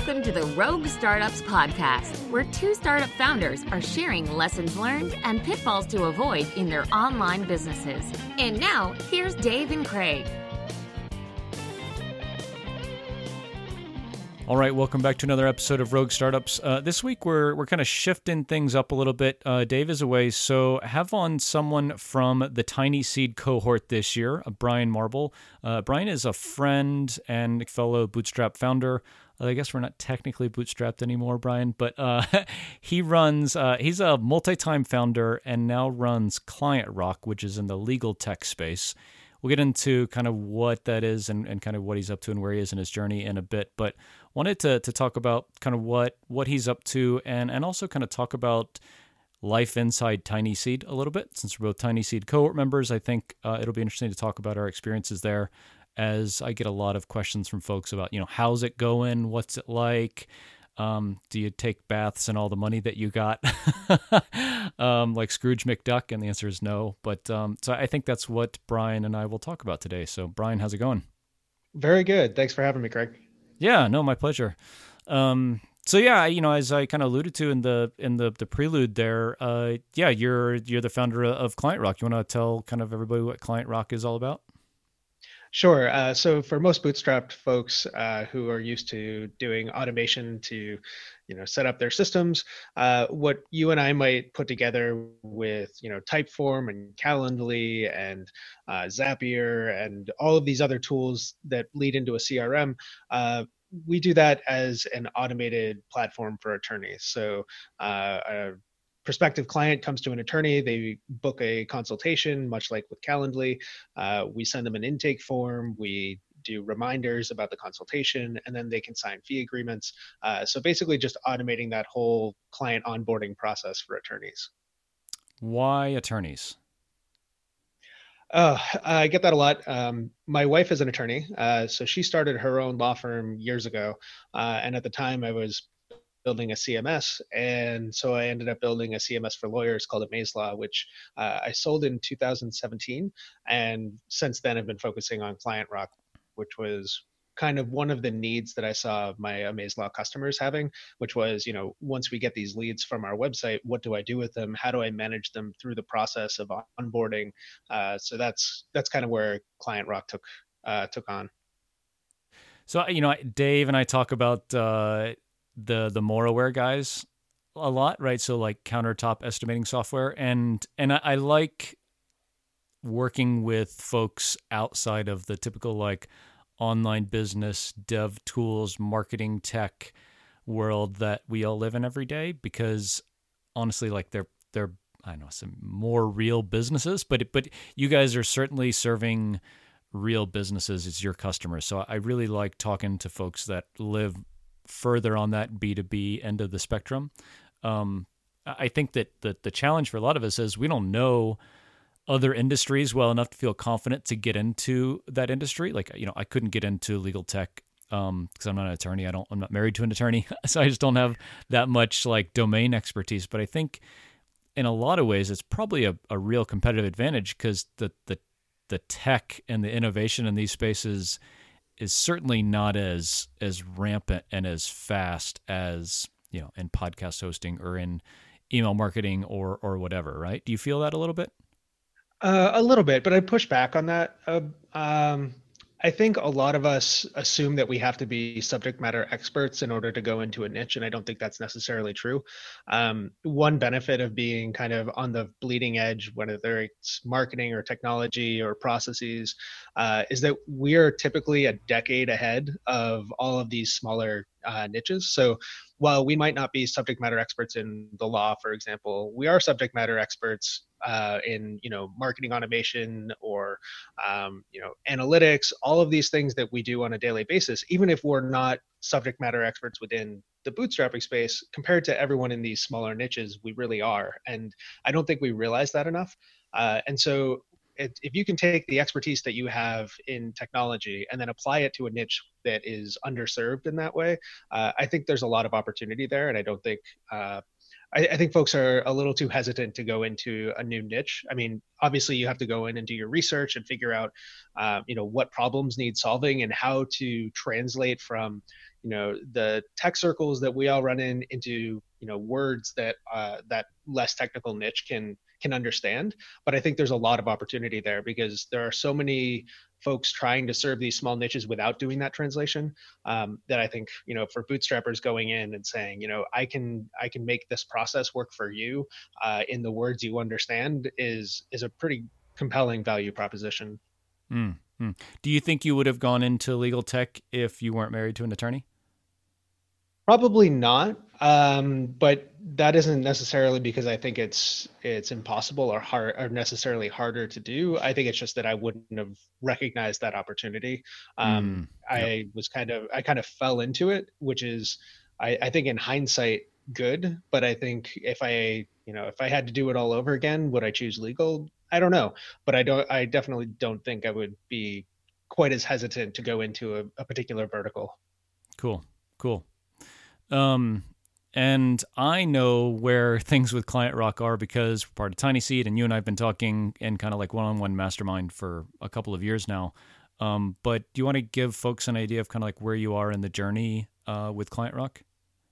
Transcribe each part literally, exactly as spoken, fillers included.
Welcome to the Rogue Startups Podcast, where two startup founders are sharing lessons learned and pitfalls to avoid in their online businesses. And now, here's Dave and Craig. All right, welcome back to another episode of Rogue Startups. Uh, this week, we're we're kind of shifting things up a little bit. Uh, Dave is away, so have on someone from the Tiny Seed cohort this year, uh, Brian Marble. Uh, Brian is a friend and fellow Bootstrap founder. I guess we're not technically bootstrapped anymore, Brian, but uh, he runs, uh, he's a multi-time founder and now runs ClientRock, which is in the legal tech space. We'll get into kind of what that is and, and kind of what he's up to and where he is in his journey in a bit, but wanted to to talk about kind of what what he's up to and, and also kind of talk about life inside Tiny Seed a little bit. Since we're both Tiny Seed cohort members, I think uh, it'll be interesting to talk about our experiences there, as I get a lot of questions from folks about, you know, how's it going? What's it like? Um, do you take baths and all the money that you got, um, like Scrooge McDuck? And the answer is no. But um, so I think that's what Brian and I will talk about today. So Brian, how's it going? Very good. Thanks for having me, Craig. Yeah, no, my pleasure. Um, so yeah, you know, as I kind of alluded to in the in the the prelude there, uh, yeah, you're you're the founder of ClientRock. You want to tell kind of everybody what ClientRock is all about? Sure. Uh, so for most bootstrapped folks uh, who are used to doing automation to, you know, set up their systems, uh, what you and I might put together with, you know, Typeform and Calendly and uh, Zapier and all of these other tools that lead into a C R M, uh, we do that as an automated platform for attorneys. So uh, a prospective client comes to an attorney, they book a consultation, much like with Calendly. Uh, we send them an intake form, we do reminders about the consultation, and then they can sign fee agreements. Uh, so basically just automating that whole client onboarding process for attorneys. Why attorneys? Uh, I get that a lot. Um, my wife is an attorney, uh, so she started her own law firm years ago. Uh, and at the time I was building a C M S. And so I ended up building a C M S for lawyers called AmazeLaw, which uh, I sold in two thousand seventeen. And since then I've been focusing on ClientRock, which was kind of one of the needs that I saw my AmazeLaw customers having, which was, you know, once we get these leads from our website, what do I do with them? How do I manage them through the process of onboarding? Uh, so that's that's kind of where ClientRock took uh, took on. So, you know, Dave and I talk about uh, the the Moraware guys a lot, right? So like countertop estimating software, and and I, I like working with folks outside of the typical like online business, dev tools, marketing tech world that we all live in every day, because honestly, like they're they're I don't know, some more real businesses, but but you guys are certainly serving real businesses as your customers. So I really like talking to folks that live further on that B two B end of the spectrum. Um, I think that the, the challenge for a lot of us is we don't know other industries well enough to feel confident to get into that industry. Like, you know, I couldn't get into legal tech um, because I'm not an attorney. I don't, I'm not married to an attorney. So I just don't have that much like domain expertise. But I think in a lot of ways, it's probably a, a real competitive advantage because the, the, the tech and the innovation in these spaces is certainly not as as rampant and as fast as, you know, in podcast hosting or in email marketing or or whatever, right? Do you feel that a little bit? Uh, a little bit, but I push back on that. Uh, um, I think a lot of us assume that we have to be subject matter experts in order to go into a niche, and I don't think that's necessarily true. Um, one benefit of being kind of on the bleeding edge, whether it's marketing or technology or processes, uh, is that we are typically a decade ahead of all of these smaller uh, niches. So while we might not be subject matter experts in the law, for example, we are subject matter experts uh, in, you know, marketing automation or, um, you know, analytics, all of these things that we do on a daily basis, even if we're not subject matter experts within the bootstrapping space, compared to everyone in these smaller niches, we really are. And I don't think we realize that enough. Uh, and so it, if you can take the expertise that you have in technology and then apply it to a niche that is underserved in that way, uh, I think there's a lot of opportunity there. And I don't think, uh, I, I think folks are a little too hesitant to go into a new niche. I mean, obviously, you have to go in and do your research and figure out, uh, you know, what problems need solving and how to translate from, you know, the tech circles that we all run in into, you know, words that uh, that less technical niche can can understand. But I think there's a lot of opportunity there because there are so many folks trying to serve these small niches without doing that translation, um, that I think, you know, for bootstrappers going in and saying, you know, I can I can make this process work for you uh, in the words you understand is is a pretty compelling value proposition. Mm-hmm. Do you think you would have gone into legal tech if you weren't married to an attorney? Probably not, um, but that isn't necessarily because I think it's it's impossible or hard or necessarily harder to do. I think it's just that I wouldn't have recognized that opportunity. Um, Mm, yep. I was kind of I kind of fell into it, which is I, I think in hindsight good. But I think if I you know if I had to do it all over again, would I choose legal? I don't know, but I don't. I definitely don't think I would be quite as hesitant to go into a, a particular vertical. Cool. Cool. Um, and I know where things with Client Rock are because we're part of Tiny Seed, and you and I have been talking in kind of like one-on-one mastermind for a couple of years now. Um, but do you want to give folks an idea of kind of like where you are in the journey uh, with Client Rock?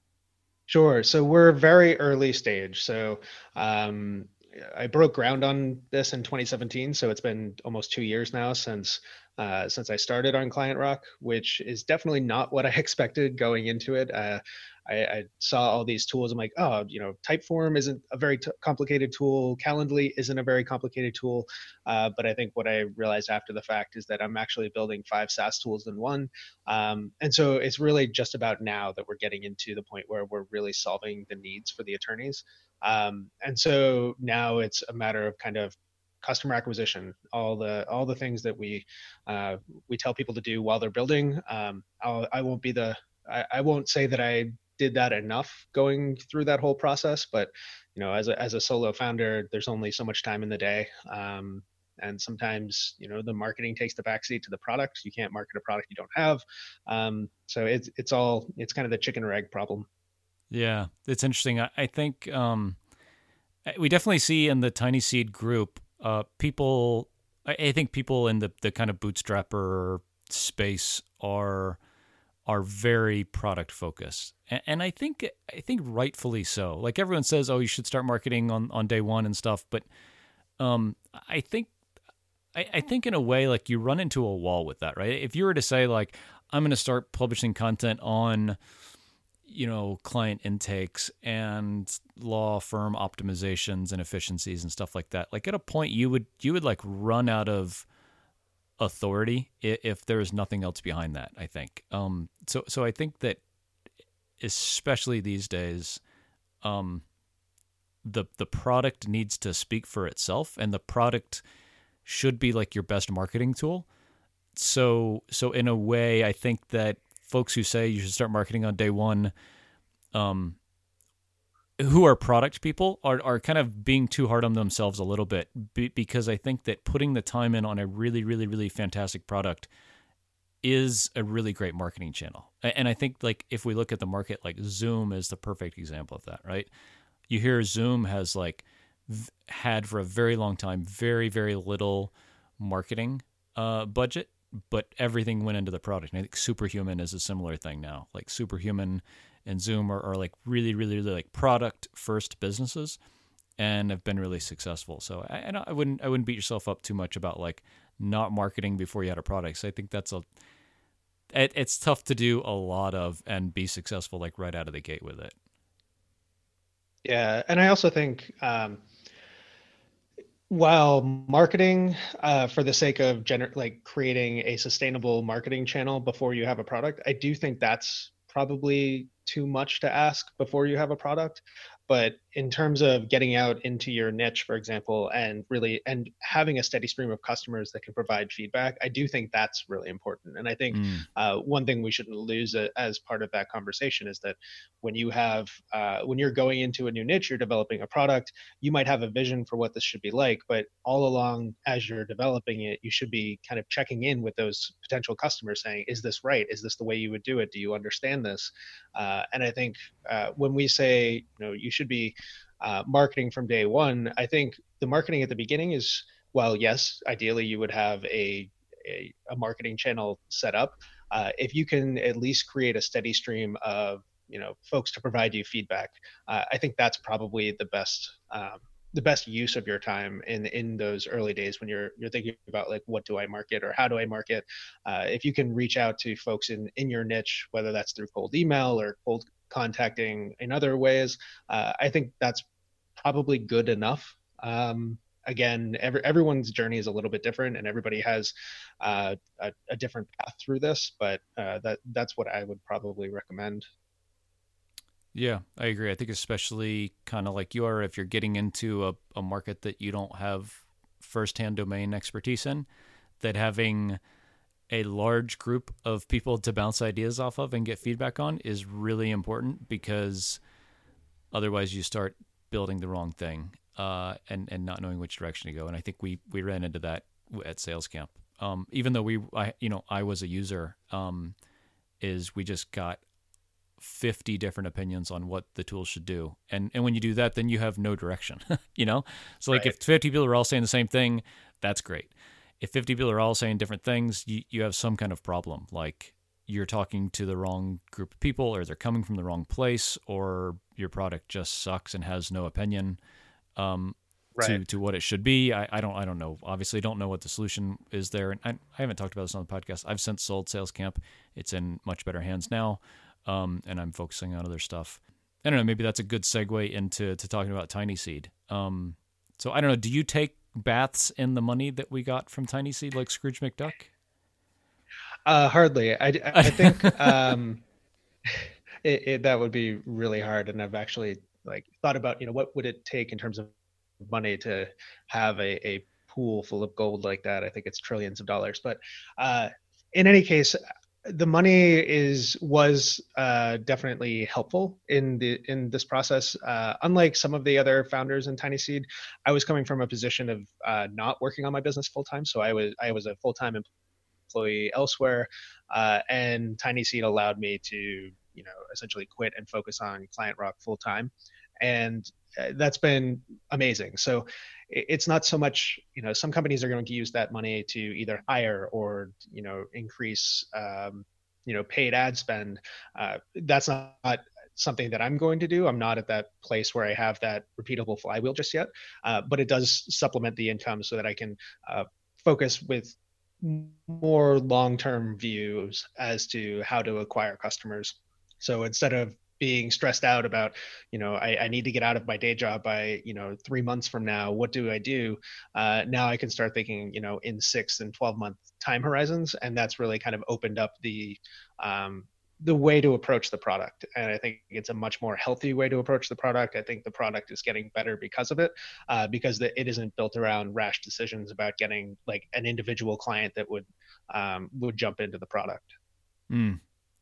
Sure. So we're very early stage. So um, I broke ground on this in twenty seventeen. So it's been almost two years now since uh, since I started on Client Rock, which is definitely not what I expected going into it. Uh, I, I saw all these tools. I'm like, oh, you know, Typeform isn't a very t- complicated tool. Calendly isn't a very complicated tool. Uh, but I think what I realized after the fact is that I'm actually building five SaaS tools in one. Um, and so it's really just about now that we're getting into the point where we're really solving the needs for the attorneys. Um, and so now it's a matter of kind of customer acquisition, all the all the things that we uh, we tell people to do while they're building. Um, I'll, I won't be the I, I won't say that I did that enough going through that whole process, but you know, as a as a solo founder, there's only so much time in the day. Um, and sometimes, you know, the marketing takes the backseat to the product. You can't market a product you don't have. Um, so it's it's all it's kind of the chicken or egg problem. Yeah, it's interesting. I, I think um, we definitely see in the Tiny Seed group, uh, people, I, I think people in the, the kind of bootstrapper space are are very product focused. And, and I think I think rightfully so. Like everyone says, oh, you should start marketing on, on day one and stuff. But um, I think I, I think in a way, like you run into a wall with that, right? If you were to say like, I'm going to start publishing content on, you know, client intakes and law firm optimizations and efficiencies and stuff like that, like at a point you would you would like run out of authority if there is nothing else behind that, I think. Um, so so I think that especially these days, um, the the product needs to speak for itself, and the product should be like your best marketing tool. So so in a way, I think that folks who say you should start marketing on day one, um, who are product people, are are kind of being too hard on themselves a little bit, be, because I think that putting the time in on a really, really, really fantastic product is a really great marketing channel. And I think like if we look at the market, like Zoom is the perfect example of that, right? You hear Zoom has like v- had for a very long time very, very little marketing uh, budget, but everything went into the product. And I think Superhuman is a similar thing now. Like Superhuman and Zoom are, are like really, really, really like product first businesses and have been really successful. So I, I, don't, I wouldn't I wouldn't beat yourself up too much about like not marketing before you had a product. So I think that's a it, it's tough to do a lot of and be successful like right out of the gate with it. Yeah, and I also think um, while marketing uh, for the sake of gener- like creating a sustainable marketing channel before you have a product, I do think that's probably too much to ask before you have a product. But in terms of getting out into your niche, for example, and really and having a steady stream of customers that can provide feedback, I do think that's really important. And I think Mm. uh, one thing we shouldn't lose a, as part of that conversation is that when you have uh, when you're going into a new niche, you're developing a product, you might have a vision for what this should be like, but all along as you're developing it, you should be kind of checking in with those potential customers, saying, "Is this right? Is this the way you would do it? Do you understand this?" Uh, and I think uh, when we say, you know, you should be uh, marketing from day one, I think the marketing at the beginning is, well, yes, ideally you would have a a, a marketing channel set up. Uh, if you can at least create a steady stream of you know folks to provide you feedback, uh, I think that's probably the best um, the best use of your time in in those early days when you're you're thinking about like what do I market or how do I market. Uh, if you can reach out to folks in in your niche, whether that's through cold email or cold contacting in other ways, uh, I think that's probably good enough. Um, again, every, everyone's journey is a little bit different, and everybody has uh, a, a different path through this. But uh, that that's what I would probably recommend. Yeah, I agree. I think especially kind of like you are, if you're getting into a, a market that you don't have firsthand domain expertise in, that having a large group of people to bounce ideas off of and get feedback on is really important, because otherwise you start building the wrong thing uh, and, and not knowing which direction to go. And I think we, we ran into that at Sales Camp. Um, even though we, I, you know, I was a user, um, is we just got fifty different opinions on what the tool should do. And and when you do that, then you have no direction, you know? So like right. If fifty people are all saying the same thing, that's great. If fifty people are all saying different things, you, you have some kind of problem. Like you're talking to the wrong group of people, or they're coming from the wrong place, or your product just sucks and has no opinion um, right. to, to what it should be. I, I don't I don't know. Obviously, don't know what the solution is there. And I, I haven't talked about this on the podcast. I've since sold Sales Camp. It's in much better hands now. Um, and I'm focusing on other stuff. I don't know, maybe that's a good segue into to talking about TinySeed. Um, so I don't know, do you take baths in the money that we got from TinySeed like Scrooge McDuck? Uh, hardly. I, I think um, it, it, that would be really hard. And I've actually like thought about, you know, what would it take in terms of money to have a, a pool full of gold like that? I think it's trillions of dollars. But uh, in any case, the money is was uh, definitely helpful in the in this process. Uh, unlike some of the other founders in TinySeed, I was coming from a position of uh, not working on my business full time. So I was I was a full time employee elsewhere, uh, and TinySeed allowed me to you know essentially quit and focus on ClientRock full time, and that's been amazing. So it's not so much, you know, some companies are going to use that money to either hire or, you know, increase, um, you know, paid ad spend. Uh, that's not something that I'm going to do. I'm not at that place where I have that repeatable flywheel just yet, uh, but it does supplement the income so that I can uh, focus with more long-term views as to how to acquire customers. So instead of being stressed out about, you know, I, I need to get out of my day job by, you know, three months from now, what do I do? Uh, now I can start thinking, you know, in six and twelve month time horizons. And that's really kind of opened up the, um, the way to approach the product. And I think it's a much more healthy way to approach the product. I think the product is getting better because of it, uh, because the, it isn't built around rash decisions about getting like an individual client that would, um, would jump into the product. Mm.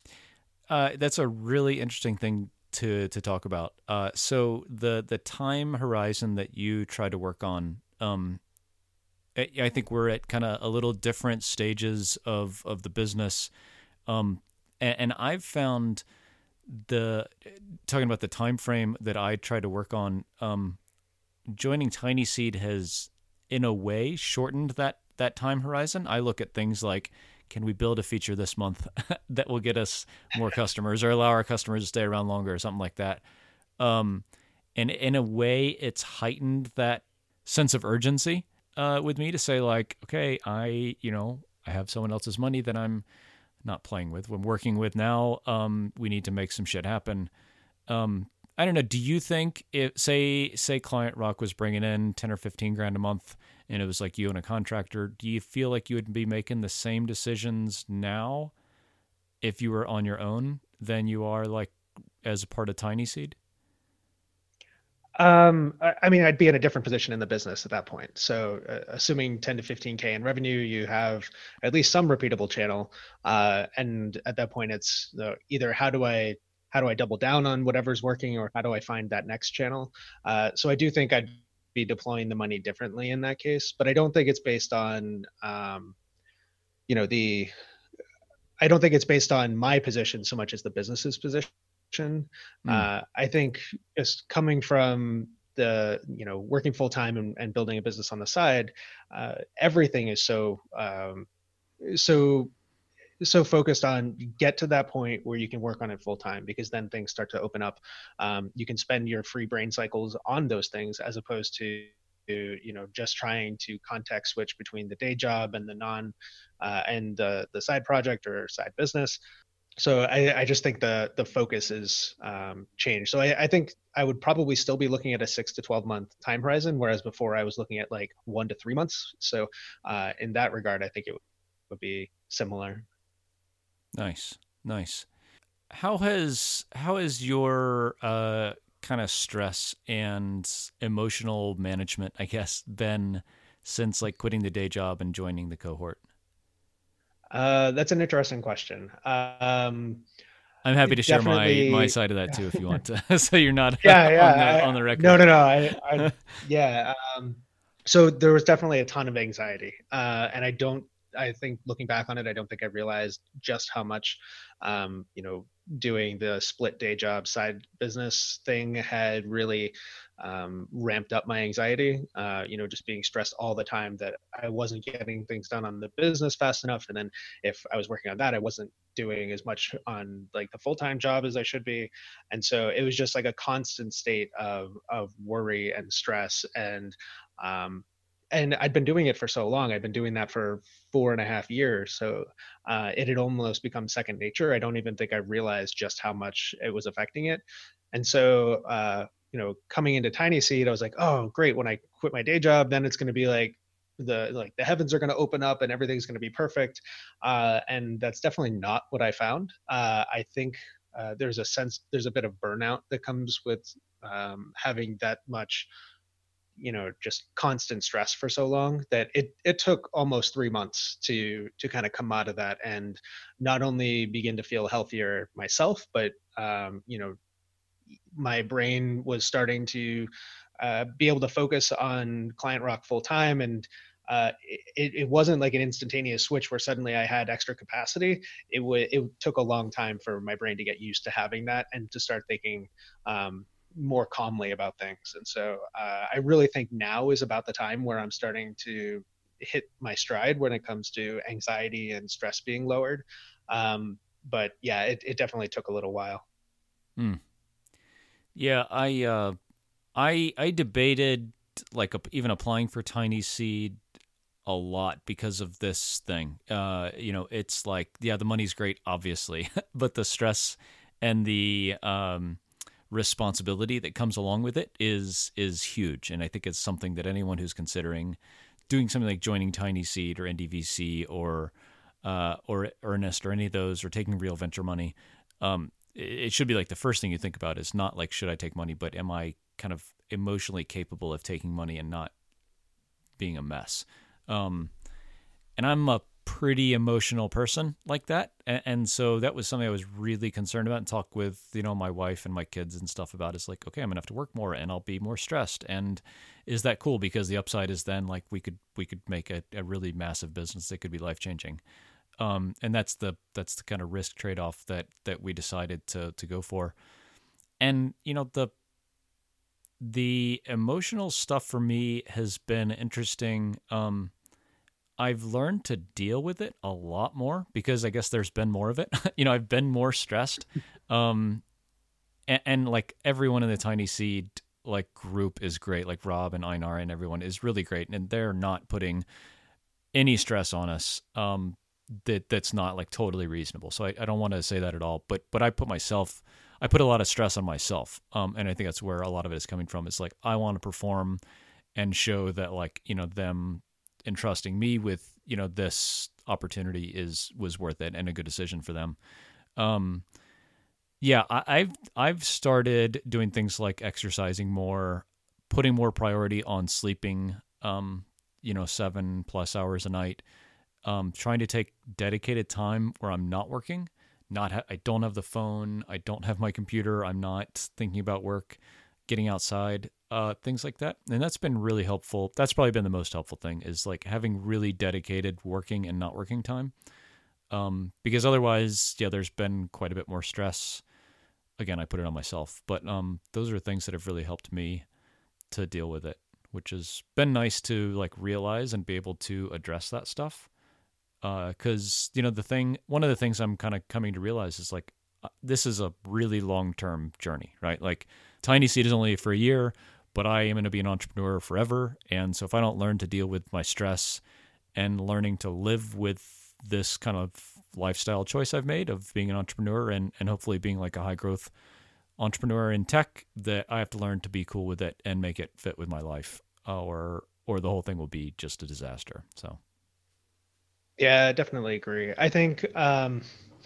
Uh, that's a really interesting thing to to talk about. Uh, so the the time horizon that you try to work on, um, I, I think we're at kind of a little different stages of of the business, um, and, and I've found the talking about the time frame that I try to work on. Um, joining TinySeed has, in a way, shortened that that time horizon. I look at things like, can we build a feature this month that will get us more customers or allow our customers to stay around longer or something like that? Um, and in a way, it's heightened that sense of urgency uh, with me to say like, okay, I, you know, I have someone else's money that I'm not playing with, I'm working with now. Um, we need to make some shit happen. Um, I don't know. Do you think if say, say ClientRock was bringing in ten or fifteen grand a month, and it was like you and a contractor, do you feel like you would be making the same decisions now if you were on your own than you are like as a part of TinySeed? Um, I, I mean, I'd be in a different position in the business at that point. So uh, assuming ten to fifteen K in revenue, you have at least some repeatable channel. Uh, and at that point, it's uh, either how do I how do I double down on whatever's working, or how do I find that next channel? Uh, so I do think I'd be deploying the money differently in that case, but I don't think it's based on, um, you know, the, I don't think it's based on my position so much as the business's position. Mm. Uh, I think just coming from the, you know, working full time and, and building a business on the side, uh, everything is so, um, so, so focused on get to that point where you can work on it full time, because then things start to open up. Um, you can spend your free brain cycles on those things as opposed to, you know, just trying to context switch between the day job and the non uh, and the the side project or side business. So I, I just think the the focus is um, changed. So I, I think I would probably still be looking at a six to twelve month time horizon, whereas before I was looking at like one to three months. So uh, in that regard, I think it would be similar. Nice, nice. How has how has your uh, kind of stress and emotional management, I guess, been since like quitting the day job and joining the cohort? Uh, that's an interesting question. Um, I'm happy to share my, definitely, my side of that too, if you want to, so you're not yeah, yeah, on the I- on the record. no, no, no. I, I yeah. Um, so there was definitely a ton of anxiety, uh, and I don't. I think looking back on it, I don't think I realized just how much, um, you know, doing the split day job side business thing had really um, ramped up my anxiety. Uh, you know, just being stressed all the time that I wasn't getting things done on the business fast enough, and then if I was working on that, I wasn't doing as much on like the full time job as I should be, and so it was just like a constant state of of worry and stress and. Um, and I'd been doing it for so long. I'd been doing that for four and a half years. So uh, it had almost become second nature. I don't even think I realized just how much it was affecting it. And so, uh, you know, coming into Tiny Seed, I was like, oh, great. When I quit my day job, then it's going to be like the like the heavens are going to open up and everything's going to be perfect. Uh, and that's definitely not what I found. Uh, I think uh, there's a sense, there's a bit of burnout that comes with um, having that much you know just constant stress for so long that it it took almost three months to to kind of come out of that and not only begin to feel healthier myself, but um, you know my brain was starting to uh, be able to focus on Client Rock full time, and uh, it, it wasn't like an instantaneous switch where suddenly I had extra capacity. It would it took a long time for my brain to get used to having that and to start thinking um, more calmly about things. And so uh, I really think now is about the time where I'm starting to hit my stride when it comes to anxiety and stress being lowered. Um, but yeah, it, it definitely took a little while. Hmm. Yeah, I uh, I I debated like even applying for Tiny Seed a lot because of this thing. Uh, you know, it's like yeah, the money's great, obviously, but the stress and the um, responsibility that comes along with it is is huge, and I think it's something that anyone who's considering doing something like joining Tiny Seed or N D V C or uh, or Earnest or any of those or taking real venture money, um, it should be like the first thing you think about is not like should I take money, but am I kind of emotionally capable of taking money and not being a mess. Um, and I'm a pretty emotional person like that. And, and so that was something I was really concerned about and talk with, you know, my wife and my kids and stuff about. Is like, okay, I'm gonna have to work more and I'll be more stressed. And is that cool? Because the upside is then like we could, we could make a, a really massive business that could be life-changing. Um, and that's the, that's the kind of risk trade-off that, that we decided to, to go for. And, you know, the, the emotional stuff for me has been interesting. Um, I've learned to deal with it a lot more because I guess there's been more of it. You know, I've been more stressed. Um, and, and like everyone in the Tiny Seed like group is great. Like Rob and Einar and everyone is really great. And they're not putting any stress on us. Um, that that's not like totally reasonable. So I, I don't want to say that at all, but, but I put myself, I put a lot of stress on myself. Um, and I think that's where a lot of it is coming from. It's like, I want to perform and show that like, you know, them entrusting me with, you know, this opportunity is, was worth it and a good decision for them. Um, yeah, I, I've, I've started doing things like exercising more, putting more priority on sleeping, um, you know, seven plus hours a night, um, trying to take dedicated time where I'm not working, not, ha- I don't have the phone. I don't have my computer. I'm not thinking about work, getting outside, uh, things like that. And that's been really helpful. That's probably been the most helpful thing is like having really dedicated working and not working time. Um, because otherwise, yeah, there's been quite a bit more stress. Again, I put it on myself, but, um, those are things that have really helped me to deal with it, which has been nice to like realize and be able to address that stuff. Uh, cause you know, the thing, one of the things I'm kind of coming to realize is like, uh, this is a really long-term journey, right? Like Tiny Seed is only for a year, but I am going to be an entrepreneur forever. And so if I don't learn to deal with my stress and learning to live with this kind of lifestyle choice I've made of being an entrepreneur and, and hopefully being like a high growth entrepreneur in tech, that I have to learn to be cool with it and make it fit with my life, uh, or, or the whole thing will be just a disaster. So. Yeah, I definitely agree. I think, um,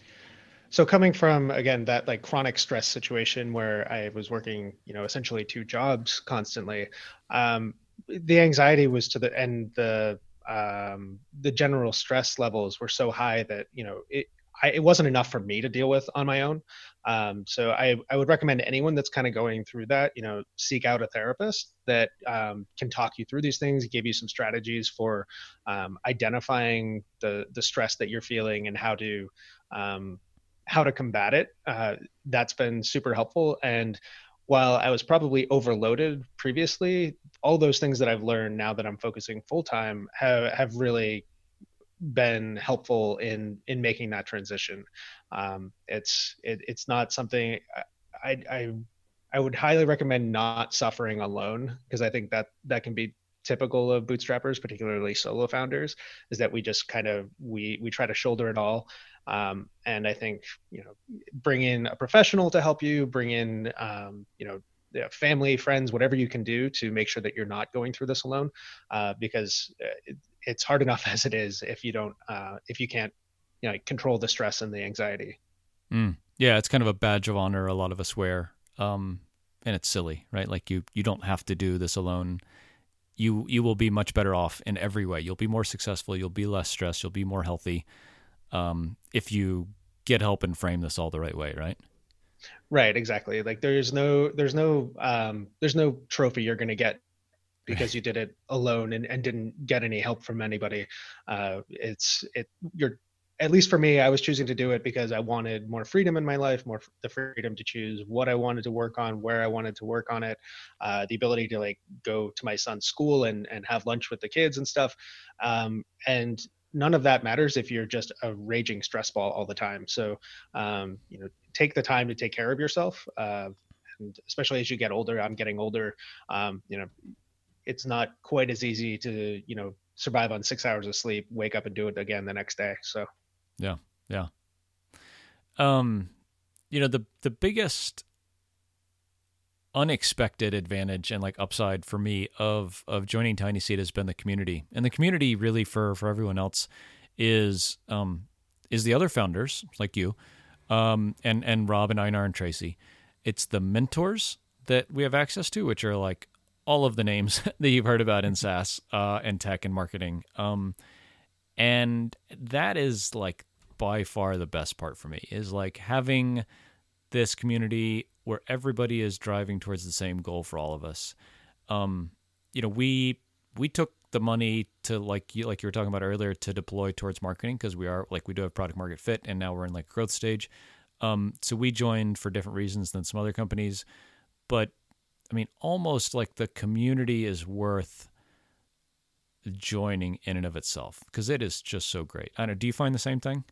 so coming from, again, that like chronic stress situation where I was working, you know, essentially two jobs constantly, um, the anxiety was to the, and the, um, the general stress levels were so high that, you know, it, I, it wasn't enough for me to deal with on my own. Um, so I, I would recommend anyone that's kind of going through that, you know, seek out a therapist that um, can talk you through these things, give you some strategies for um, identifying the the stress that you're feeling and how to um, how to combat it. Uh, that's been super helpful. And while I was probably overloaded previously, all those things that I've learned now that I'm focusing full time have have really been helpful in in making that transition. Um, it's it, it's not something I, I I would highly recommend not suffering alone, because I think that that can be typical of bootstrappers, particularly solo founders, is that we just kind of we we try to shoulder it all. Um, and I think, you know, bring in a professional to help you, bring in um, you know, family, friends, whatever you can do to make sure that you're not going through this alone, uh, because it, it's hard enough as it is if you don't, uh, if you can't, you know, control the stress and the anxiety. Mm. Yeah, it's kind of a badge of honor a lot of us wear, um, and it's silly, right? Like you, you don't have to do this alone. You, you will be much better off in every way. You'll be more successful. You'll be less stressed. You'll be more healthy, um, if you get help and frame this all the right way, right? Right, exactly. Like there's no, there's no, um, there's no trophy you're going to get because you did it alone and, and didn't get any help from anybody. Uh, it's, it, you're, at least for me, I was choosing to do it because I wanted more freedom in my life, more f- the freedom to choose what I wanted to work on, where I wanted to work on it, uh, the ability to like go to my son's school and, and have lunch with the kids and stuff. Um, and none of that matters if you're just a raging stress ball all the time. So, um, you know, take the time to take care of yourself. Uh, and especially as you get older, I'm getting older, um, you know, it's not quite as easy to, you know, survive on six hours of sleep, wake up and do it again the next day. So, yeah, yeah. Um, you know, the, the biggest unexpected advantage and like upside for me of, of joining Tiny Seed has been the community, and the community really for, for everyone else is, um, is the other founders like you, um, and, and Rob and Einar and Tracy. It's the mentors that we have access to, which are like all of the names that you've heard about in SaaS, uh, and tech and marketing. Um, and that is like by far the best part for me, is like having this community where everybody is driving towards the same goal for all of us. Um, you know, we, we took the money to like you, like you were talking about earlier, to deploy towards marketing, because we are like, we do have product market fit and now we're in like growth stage. Um, so we joined for different reasons than some other companies, but I mean, almost like the community is worth joining in and of itself, because it is just so great. I don't know, do you find the same thing?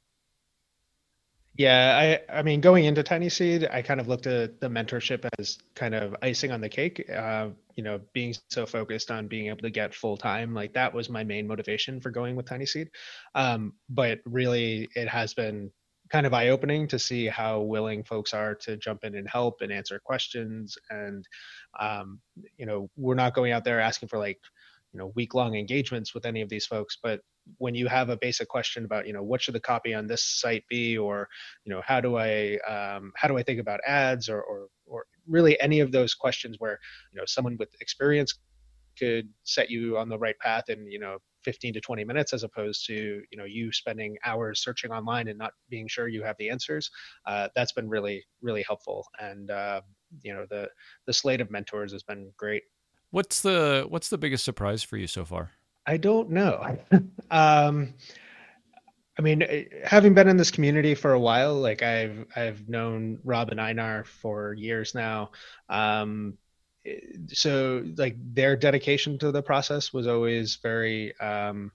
Yeah, I I mean, going into Tiny Seed, I kind of looked at the mentorship as kind of icing on the cake. Uh, you know, being so focused on being able to get full time, like that was my main motivation for going with Tiny Seed. Um, but really, it has been kind of eye opening to see how willing folks are to jump in and help and answer questions. And um, you know, we're not going out there asking for like, you know, week long engagements with any of these folks, but when you have a basic question about, you know, what should the copy on this site be, or, you know, how do I, um, how do I think about ads, or, or, or really any of those questions where, you know, someone with experience could set you on the right path in, you know, fifteen to twenty minutes, as opposed to, you know, you spending hours searching online and not being sure you have the answers. Uh, that's been really, really helpful. And, uh, you know, the, the slate of mentors has been great. What's the, what's the biggest surprise for you so far? I don't know. um, I mean, having been in this community for a while, like I've I've known Rob and Einar for years now. Um, so like their dedication to the process was always very, um,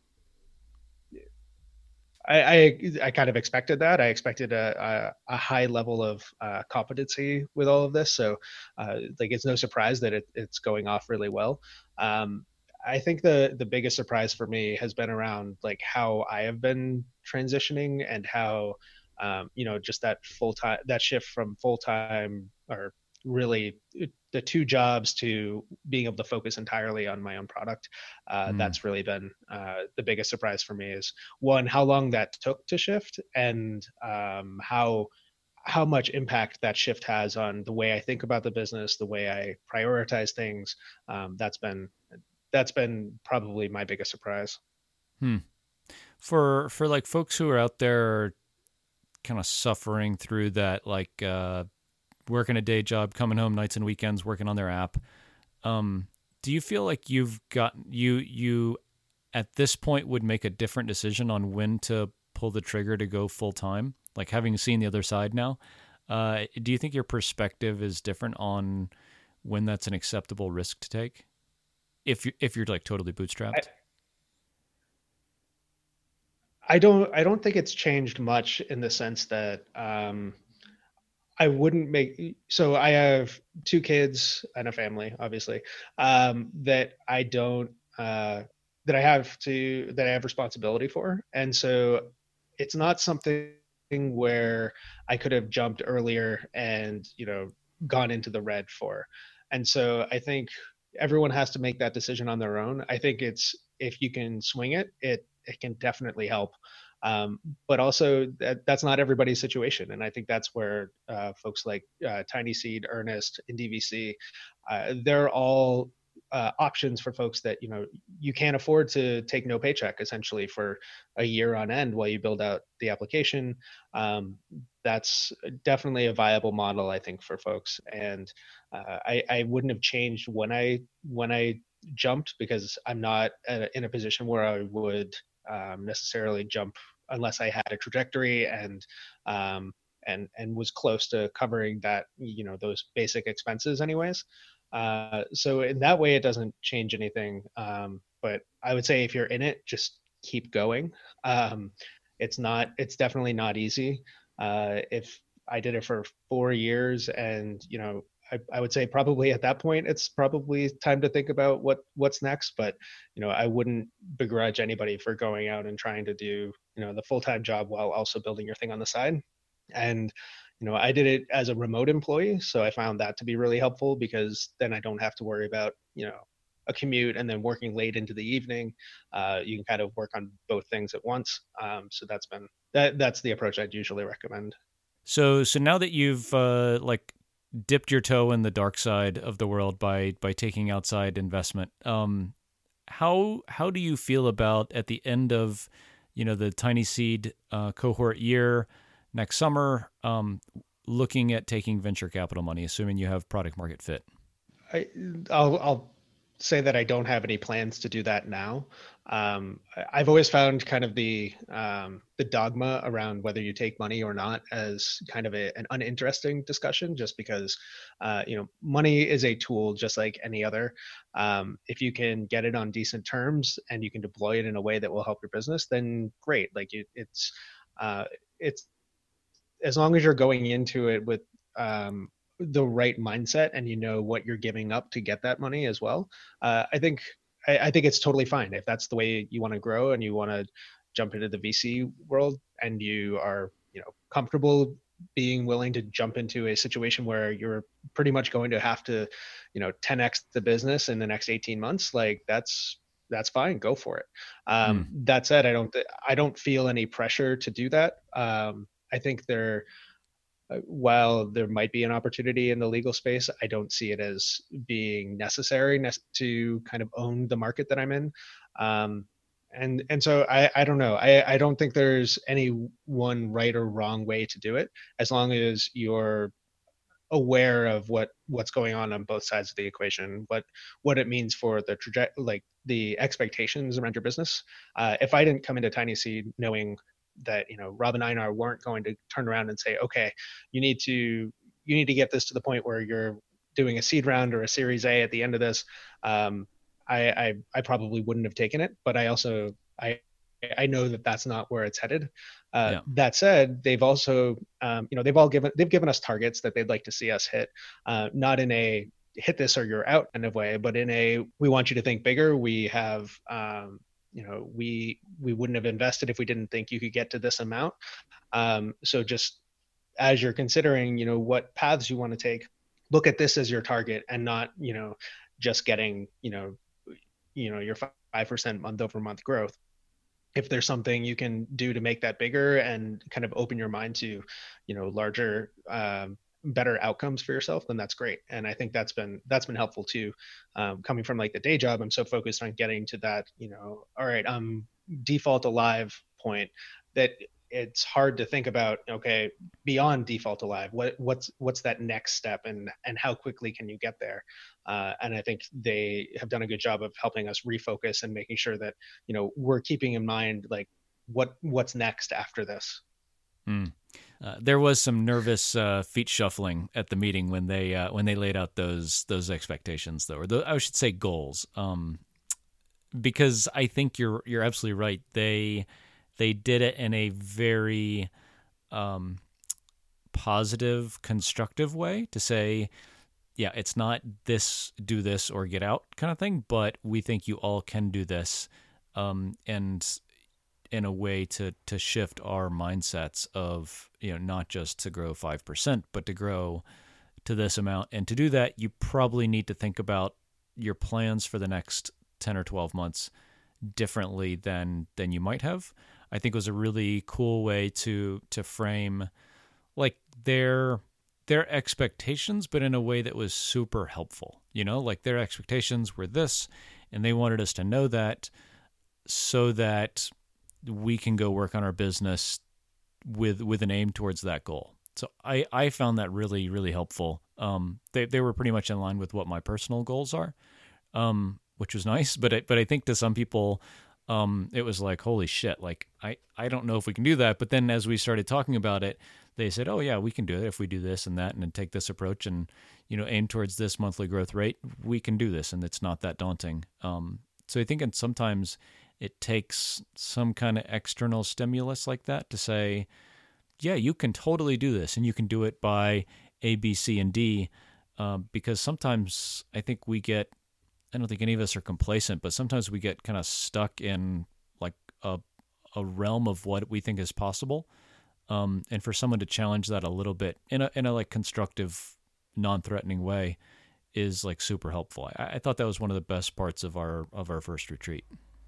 I, I, I kind of expected that. I expected a, a, a high level of uh, competency with all of this. So, uh, like, it's no surprise that it, it's going off really well. Um, I think the the biggest surprise for me has been around like how I have been transitioning and how, um, you know, just that full time that shift from full time or really the two jobs to being able to focus entirely on my own product. Uh, Mm. That's really been uh, the biggest surprise for me is one, how long that took to shift and um, how how much impact that shift has on the way I think about the business, the way I prioritize things. Um, that's been that's been probably my biggest surprise. Hmm. For for like folks who are out there kind of suffering through that, like uh, working a day job, coming home nights and weekends, working on their app. Um, do you feel like you've got you you at this point would make a different decision on when to pull the trigger to go full time? Like having seen the other side now, uh, do you think your perspective is different on when that's an acceptable risk to take? If you if you're like totally bootstrapped. I, I don't I don't think it's changed much in the sense that um, I wouldn't make so I have two kids and a family, obviously, um, that I don't uh, that I have to that I have responsibility for. And so it's not something where I could have jumped earlier and, you know, gone into the red for. And so I think everyone has to make that decision on their own. I think it's if you can swing it, it it can definitely help. Um, but also that, that's not everybody's situation. And I think that's where uh, folks like uh, TinySeed, Earnest, and D V C, uh, they're all uh, options for folks that, you know, you can't afford to take no paycheck essentially for a year on end while you build out the application. Um, that's definitely a viable model, I think, for folks. And uh, I, I wouldn't have changed when I when I jumped because I'm not in a position where I would um, necessarily jump unless I had a trajectory and um, and and was close to covering that, you know, those basic expenses anyways. Uh, so in that way, it doesn't change anything. Um, but I would say if you're in it, just keep going. Um, it's not. It's definitely not easy. Uh, if I did it for four years, and you know, I, I would say probably at that point it's probably time to think about what what's next. But you know, I wouldn't begrudge anybody for going out and trying to do, you know, the full-time job while also building your thing on the side. And you know, I did it as a remote employee, so I found that to be really helpful because then I don't have to worry about, you know, a commute and then working late into the evening. Uh, you can kind of work on both things at once. Um, so that's been that that's the approach I'd usually recommend. So so now that you've uh, like dipped your toe in the dark side of the world by by taking outside investment, um, how how do you feel about at the end of, you know, the TinySeed uh, cohort year next summer, um, looking at taking venture capital money, assuming you have product market fit? I, I'll, I'll say that I don't have any plans to do that now. Um, I've always found kind of the um, the dogma around whether you take money or not as kind of a, an uninteresting discussion, just because uh, you know, money is a tool just like any other. Um, if you can get it on decent terms and you can deploy it in a way that will help your business, then great. Like it, it's uh, it's as long as you're going into it with um, the right mindset and you know what you're giving up to get that money as well. Uh, I think I, I think it's totally fine if that's the way you want to grow and you want to jump into the V C world and you are, you know, comfortable being willing to jump into a situation where you're pretty much going to have to, you know, ten x the business in the next eighteen months. Like that's that's fine. Go for it. Um, Hmm. That said, I don't I don't feel any pressure to do that. Um, I think there, uh, while there might be an opportunity in the legal space, I don't see it as being necessary ne- to kind of own the market that I'm in. Um, and and so I, I don't know. I, I don't think there's any one right or wrong way to do it, as long as you're aware of what what's going on on both sides of the equation, what what it means for the traje- like the expectations around your business. Uh, if I didn't come into TinySeed knowing that, you know, Rob and Einar weren't going to turn around and say, okay, you need to you need to get this to the point where you're doing a seed round or a Series A at the end of this, um, I, I I probably wouldn't have taken it. But I also I I know that that's not where it's headed. Uh, Yeah. That said, they've also um, you know they've all given they've given us targets that they'd like to see us hit, uh, not in a hit this or you're out kind of way, but in a we want you to think bigger. We have um, you know we we wouldn't have invested if we didn't think you could get to this amount. Um, so just as you're considering, you know, what paths you want to take, look at this as your target and not, you know, just getting, you know, you know, your five percent month over month growth. If there's something you can do to make that bigger and kind of open your mind to, you know, larger, um, better outcomes for yourself, then that's great. And I think that's been that's been helpful too. Um, coming from like the day job, I'm so focused on getting to that, you know, all right, I'm default alive point that it's hard to think about, okay, beyond default alive, what what's what's that next step, and and how quickly can you get there? Uh, and I think they have done a good job of helping us refocus and making sure that, you know, we're keeping in mind like what what's next after this. Mm. Uh, there was some nervous uh, feet shuffling at the meeting when they uh, when they laid out those those expectations, though, or the, I should say goals, um, because I think you're you're absolutely right. They they did it in a very um, positive, constructive way to say, yeah, it's not this, do this or get out kind of thing, but we think you all can do this, um, and in a way to to shift our mindsets of, you know, not just to grow five percent, but to grow to this amount. And to do that, you probably need to think about your plans for the next ten or twelve months differently than than you might have. I think it was a really cool way to to frame like their their expectations, but in a way that was super helpful. You know, like their expectations were this, and they wanted us to know that so that we can go work on our business with with an aim towards that goal. So I, I found that really, really helpful. Um, they they were pretty much in line with what my personal goals are, um, which was nice. But I, but I think to some people, um, it was like, holy shit, like I, I don't know if we can do that. But then as we started talking about it, they said, oh yeah, we can do it if we do this and that, and then take this approach and, you know, aim towards this monthly growth rate. We can do this, and it's not that daunting. Um, so I think and sometimes it takes some kind of external stimulus like that to say, yeah, you can totally do this, and you can do it by A, B, C, and D, um, because sometimes I think we get, I don't think any of us are complacent, but sometimes we get kind of stuck in like a, a realm of what we think is possible. Um, and for someone to challenge that a little bit in a, in a like constructive, non-threatening way is like super helpful. I, I thought that was one of the best parts of our, of our first retreat.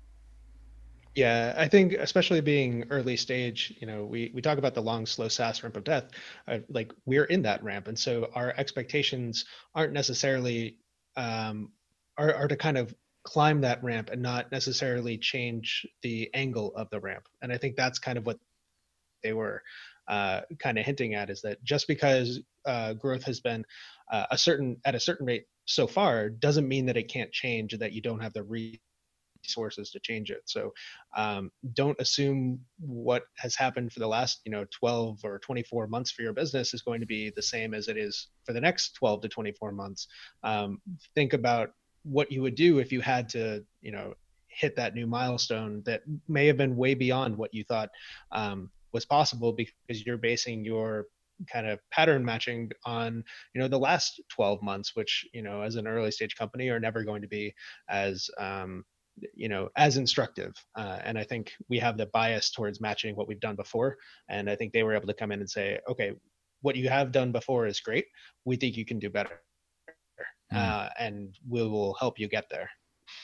Yeah, I think especially being early stage, you know, we, we talk about the long, slow SaaS ramp of death, uh, like we're in that ramp. And so our expectations aren't necessarily, um, are, are to kind of climb that ramp and not necessarily change the angle of the ramp. And I think that's kind of what they were uh, kind of hinting at, is that just because uh, growth has been uh, a certain at a certain rate so far doesn't mean that it can't change, that you don't have the re resources to change it. So um, don't assume what has happened for the last, you know, twelve or twenty-four months for your business is going to be the same as it is for the next twelve to twenty-four months. Um, think about what you would do if you had to, you know, hit that new milestone that may have been way beyond what you thought um, was possible, because you're basing your kind of pattern matching on, you know, the last twelve months, which, you know, as an early stage company are never going to be as, um, you know, as instructive. Uh, and I think we have the bias towards matching what we've done before. And I think they were able to come in and say, okay, what you have done before is great. We think you can do better. Mm. Uh, and we will help you get there.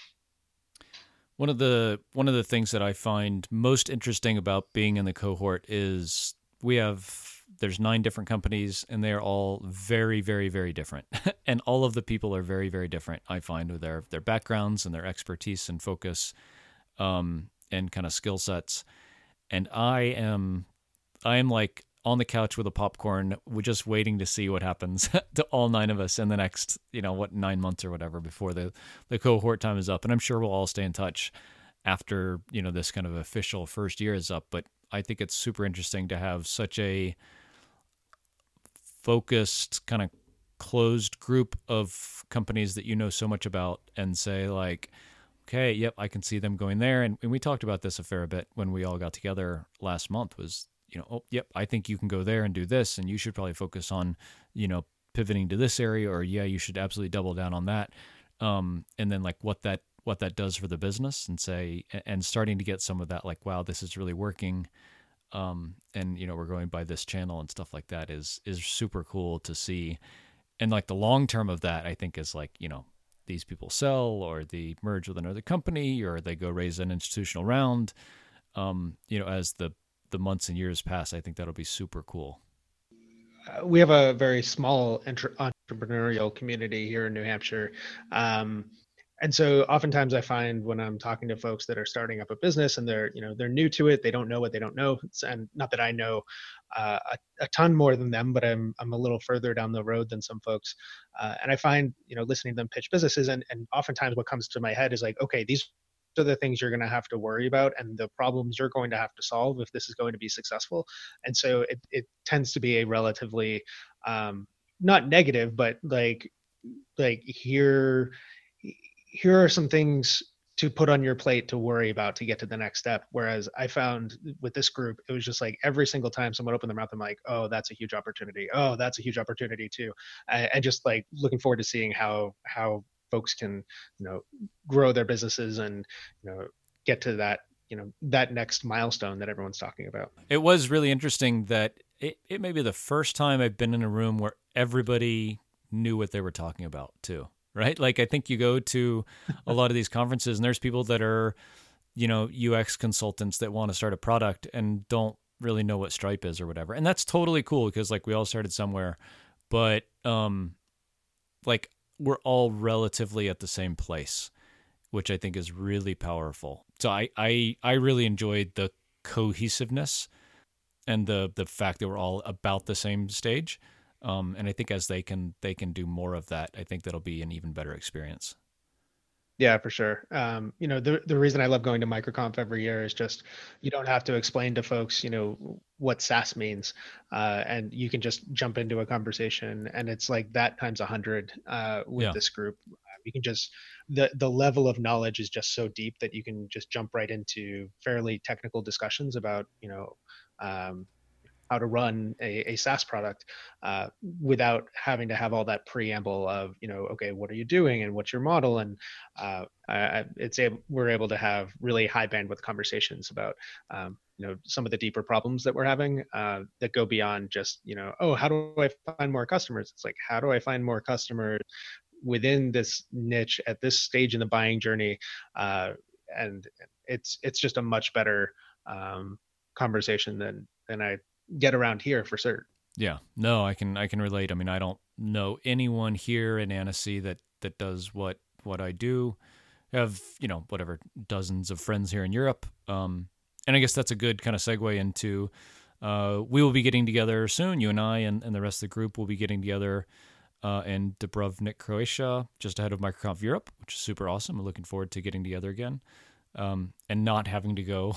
One of the one of the things that I find most interesting about being in the cohort is we have there's nine different companies, and they're all very, very, very different. And all of the people are very, very different, I find, with their their backgrounds and their expertise and focus, um, and kind of skill sets. And I am I am like on the couch with a popcorn, we're just waiting to see what happens to all nine of us in the next, you know, what, nine months or whatever before the, the cohort time is up. And I'm sure we'll all stay in touch after, you know, this kind of official first year is up. But I think it's super interesting to have such a focused kind of closed group of companies that you know so much about and say like, okay, yep, I can see them going there. And, and we talked about this a fair bit when we all got together last month was, you know, oh, yep, I think you can go there and do this, and you should probably focus on, you know, pivoting to this area, or yeah, you should absolutely double down on that. Um, and then like what that what that does for the business, and say, and starting to get some of that, like, wow, this is really working. Um, and you know, we're going by this channel and stuff like that is is super cool to see. And like the long term of that, I think is like, you know, these people sell, or they merge with another company, or they go raise an institutional round. Um, you know, as the the months and years pass, I think that'll be super cool. Uh, we have a very small entre- entrepreneurial community here in New Hampshire. Um, and so oftentimes I find when I'm talking to folks that are starting up a business and they're, you know, they're new to it, they don't know what they don't know. It's, and not that I know uh, a, a ton more than them, but I'm, I'm a little further down the road than some folks. Uh, and I find, you know, listening to them pitch businesses, and, and oftentimes what comes to my head is like, okay, these are the things you're going to have to worry about and the problems you're going to have to solve if this is going to be successful. And so it, it tends to be a relatively, um, not negative, but like, like here, here are some things to put on your plate to worry about to get to the next step. Whereas I found with this group, it was just like every single time someone opened their mouth, I'm like, oh, that's a huge opportunity. Oh, that's a huge opportunity too. And just like looking forward to seeing how, how folks can, you know, grow their businesses and, you know, get to that, you know, that next milestone that everyone's talking about. It was really interesting that it, it may be the first time I've been in a room where everybody knew what they were talking about too. Right? Like, I think you go to a lot of these conferences and there's people that are, you know, U X consultants that want to start a product and don't really know what Stripe is or whatever. And that's totally cool because like we all started somewhere, but um, like we're all relatively at the same place, which I think is really powerful. So I, I, I really enjoyed the cohesiveness and the, the fact that we're all about the same stage. Um, and I think as they can they can do more of that, I think that'll be an even better experience. Yeah, for sure. Um, you know, the the reason I love going to MicroConf every year is just you don't have to explain to folks, you know, what SaaS means, uh, and you can just jump into a conversation, and it's like that times a hundred uh, with Yeah. this group. You can just the the level of knowledge is just so deep that you can just jump right into fairly technical discussions about, you know. Um, how to run a, a SaaS product uh, without having to have all that preamble of, you know, okay, what are you doing and what's your model? And uh, I, it's able, we're able to have really high bandwidth conversations about, um, you know, some of the deeper problems that we're having uh, that go beyond just, you know, oh, how do I find more customers? It's like, how do I find more customers within this niche at this stage in the buying journey? Uh, and it's it's just a much better um, conversation than than I get around here for certain. Yeah, no, I can I can relate. I mean, I don't know anyone here in Annecy that that does what what I do. I have, you know, whatever, dozens of friends here in Europe. Um, and I guess that's a good kind of segue into uh, we will be getting together soon. You and I and, and the rest of the group will be getting together uh, in Dubrovnik, Croatia, just ahead of MicroConf Europe, which is super awesome. I'm looking forward to getting together again. Um, and not having to go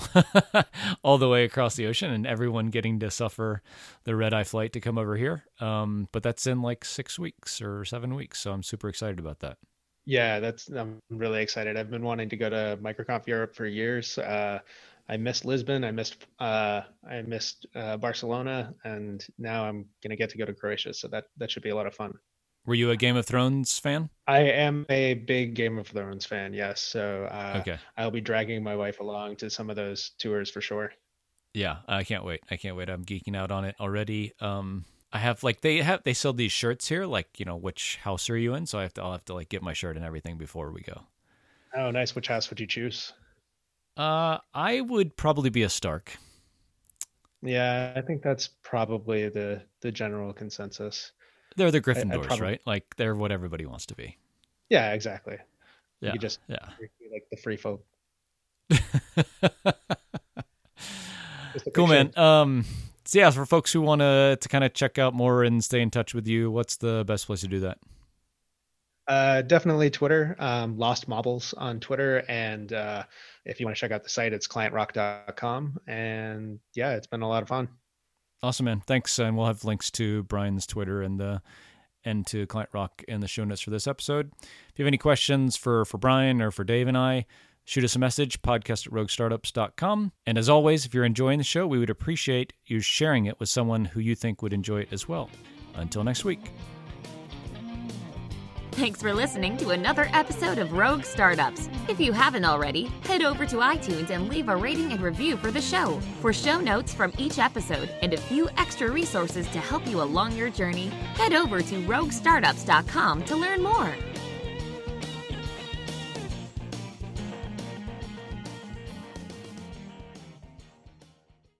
all the way across the ocean and everyone getting to suffer the red-eye flight to come over here. Um, but that's in like six weeks or seven weeks. So I'm super excited about that. Yeah, that's, I'm really excited. I've been wanting to go to MicroConf Europe for years. Uh, I missed Lisbon. I missed, uh, I missed uh, Barcelona, and now I'm going to get to go to Croatia. So that, that should be a lot of fun. Were you a Game of Thrones fan? I am a big Game of Thrones fan, yes. So uh, Okay. I'll be dragging my wife along to some of those tours for sure. Yeah, I can't wait. I can't wait. I'm geeking out on it already. Um, I have like they have they sell these shirts here, like, you know, which house are you in? So I have to I'll have to like get my shirt and everything before we go. Oh, nice. Which house would you choose? Uh, I would probably be a Stark. Yeah, I think that's probably the the general consensus. They're the I- I'd Gryffindors, probably- right? Like they're what everybody wants to be. Yeah, exactly. You Yeah, could just yeah. be like the free folk. Just a Cool, picture. man. Um, so yeah, for folks who want to to kind of check out more and stay in touch with you, what's the best place to do that? Uh, definitely Twitter, um, Lost Marbles on Twitter. And uh, if you want to check out the site, it's client rock dot com. And yeah, it's been a lot of fun. Awesome, man. Thanks, and we'll have links to Brian's Twitter and the and to Client Rock in the show notes for this episode. If you have any questions for, for Brian or for Dave and I, shoot us a message, podcast at rogue startups dot com. And as always, if you're enjoying the show, we would appreciate you sharing it with someone who you think would enjoy it as well. Until next week. Thanks for listening to another episode of Rogue Startups. If you haven't already, head over to iTunes and leave a rating and review for the show. For show notes from each episode and a few extra resources to help you along your journey, head over to rogue startups dot com to learn more.